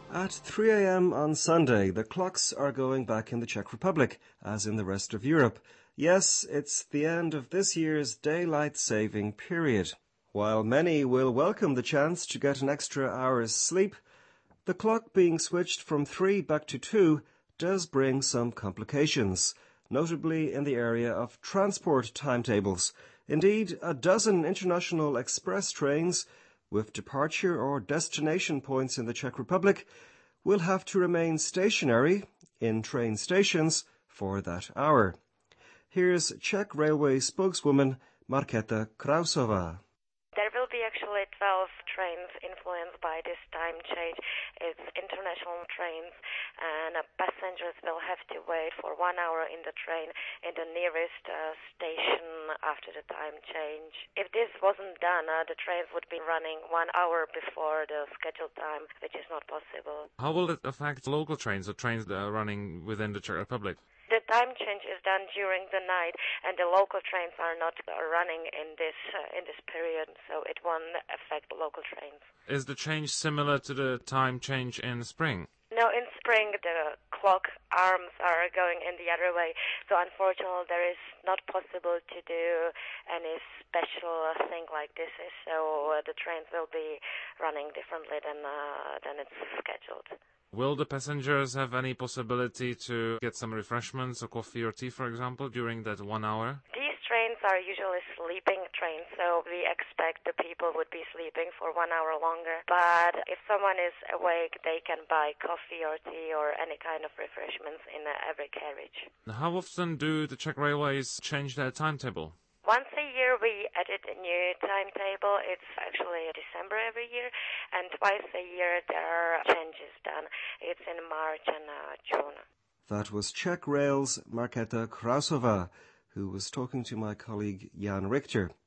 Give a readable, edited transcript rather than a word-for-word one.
At 3 a.m. on Sunday, the clocks are going back in the Czech Republic, as in the rest of Europe. Yes, it's the end of this year's daylight saving period. While many will welcome the chance to get an extra hour's sleep, the clock being switched from 3 back to 2 does bring some complications, notably in the area of transport timetables. Indeed, a dozen international express trains with departure or destination points in the Czech Republic will have to remain stationary in train stations for that hour. Here's Czech Railway spokeswoman Markéta Krausová. There will be actually 12 trains influenced by this time change. It's international trains, and passengers will have to wait for 1 hour in the train in the nearest station after the time change. If this wasn't done, the trains would be running 1 hour before the scheduled time, which is not possible. How will it affect local trains or trains that are running within the Czech Republic? The time change is done during the night, and the local trains are not running in this period, so it won't affect local trains. Is the change similar to the time change in spring? No, in spring the clock arms are going in the other way, so unfortunately there is not possible to do any special thing like this, so the trains will be running differently than it's scheduled. Will the passengers have any possibility to get some refreshments or coffee or tea, for example, during that 1 hour? These trains are usually sleeping trains, so we expect the people would be sleeping for 1 hour longer. But if someone is awake, they can buy coffee or tea or any kind of refreshments in every carriage. How often do the Czech Railways change their timetable? Once a year we edit a new timetable. It's actually December every year, and twice a year there are changes done. It's in March and June. That was Czech Rail's Markéta Krausová, who was talking to my colleague Jan Richter.